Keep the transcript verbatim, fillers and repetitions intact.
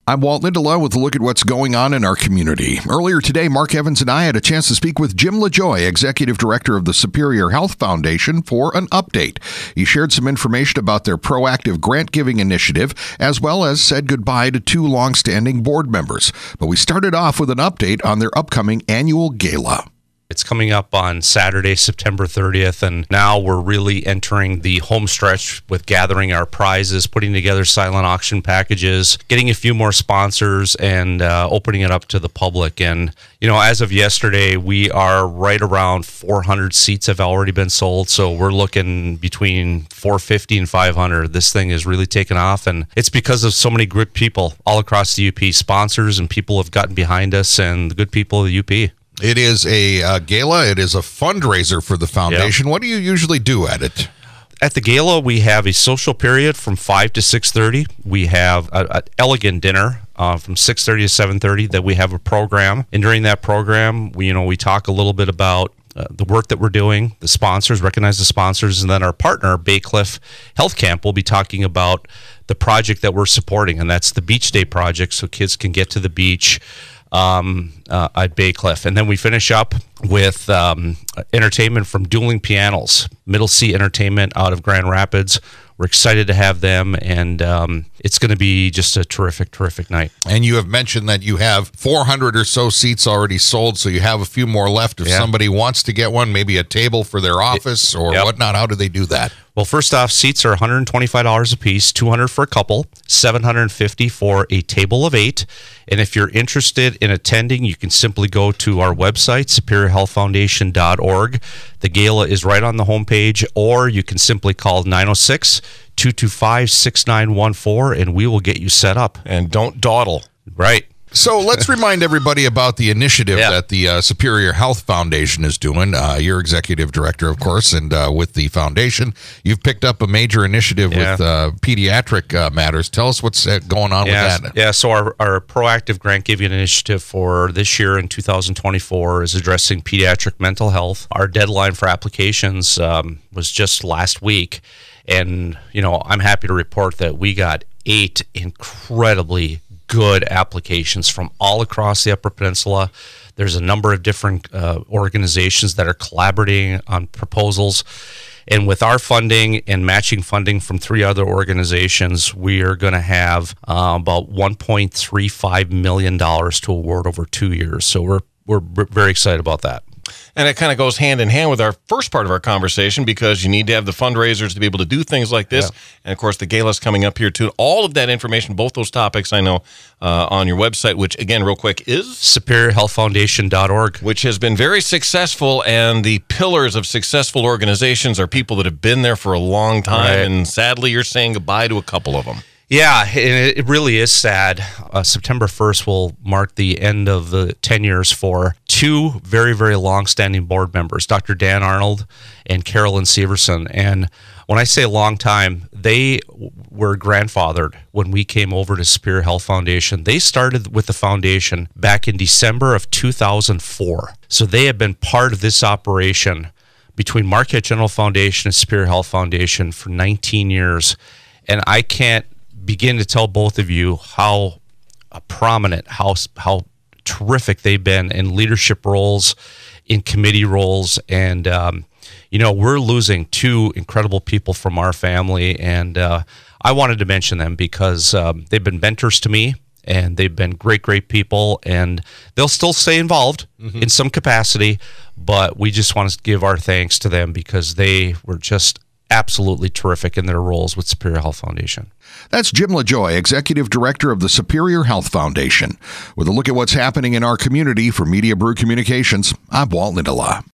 I'm Walt Lindelof with a look at what's going on in our community. Earlier today, Mark Evans and I had a chance to speak with Jim LaJoie, Executive Director of the Superior Health Foundation, for an update. He shared some information about their proactive grant-giving initiative, as well as said goodbye to two long-standing board members. But we started off with an update on their upcoming annual gala. It's coming up on Saturday, September thirtieth, and now we're really entering the home stretch with gathering our prizes, putting together silent auction packages, getting a few more sponsors, and uh, opening it up to the public. And, you know, as of yesterday, we are right around four hundred seats have already been sold, so we're looking between four fifty and five hundred. This thing is really taken off, and it's because of so many good people all across the U P. Sponsors and people have gotten behind us, and the good people of the U P. It is a uh, gala. It is a fundraiser for the foundation. Yep. What do you usually do at it? At the gala, we have a social period from five to six thirty. We have an elegant dinner uh, from six thirty to seven thirty. That we have a program, and during that program, we you know we talk a little bit about uh, the work that we're doing, the sponsors, recognize the sponsors, and then our partner, Bay Cliff Health Camp, will be talking about the project that we're supporting, and that's the Beach Day project, so kids can get to the beach um uh, at Bay Cliff. And then we finish up with um entertainment from Dueling Pianos, Middle C Entertainment out of Grand Rapids. We're excited to have them, and um, it's going to be just a terrific, terrific night. And you have mentioned that you have four hundred or so seats already sold, so you have a few more left. If yeah. somebody wants to get one, maybe a table for their office or yep. whatnot, how do they do that? Well, first off, seats are one hundred twenty-five dollars a piece, two hundred dollars for a couple, seven hundred fifty dollars for a table of eight. And if you're interested in attending, you can simply go to our website, superior health foundation dot org. The gala is right on the homepage, or you can simply call nine oh six, two two five, six nine one four, and we will get you set up. And don't dawdle. Right. So let's remind everybody about the initiative yeah. that the uh, Superior Health Foundation is doing. Uh, you're executive director, of course, and uh, with the foundation, you've picked up a major initiative yeah. with uh, pediatric uh, matters. Tell us what's uh, going on yeah. with that. Yeah, so our, our proactive grant-giving initiative for this year in two thousand twenty-four is addressing pediatric mental health. Our deadline for applications um, was just last week, and you know I'm happy to report that we got eight incredibly good applications from all across the Upper Peninsula. There's a number of different uh, organizations that are collaborating on proposals. And with our funding and matching funding from three other organizations, we are going to have uh, about one point three five million dollars to award over two years. So we're we're very excited about that. And it kind of goes hand in hand with our first part of our conversation, because you need to have the fundraisers to be able to do things like this. Yeah. And, of course, the gala's coming up here, too. All of that information, both those topics, I know, uh, on your website, which, again, real quick, is superior health foundation dot org, which has been very successful. And the pillars of successful organizations are people that have been there for a long time. Right. And sadly, you're saying goodbye to a couple of them. Yeah, it really is sad. Uh, September first will mark the end of the tenures for two very, very long-standing board members, Doctor Dan Arnold and Carolyn Severson. And when I say long time, they were grandfathered when we came over to Superior Health Foundation. They started with the foundation back in December of two thousand four. So they have been part of this operation between Marquette General Foundation and Superior Health Foundation for nineteen years. And I can't begin to tell both of you how uh, prominent, how how terrific they've been in leadership roles, in committee roles, and um, you know we're losing two incredible people from our family, and uh, I wanted to mention them because um, they've been mentors to me, and they've been great, great people, and they'll still stay involved mm-hmm. in some capacity, but we just want to give our thanks to them because they were just absolutely terrific in their roles with Superior Health Foundation. That's Jim LaJoie, Executive Director of the Superior Health Foundation. With a look at what's happening in our community for Media Brew Communications, I'm Walt Lindelof.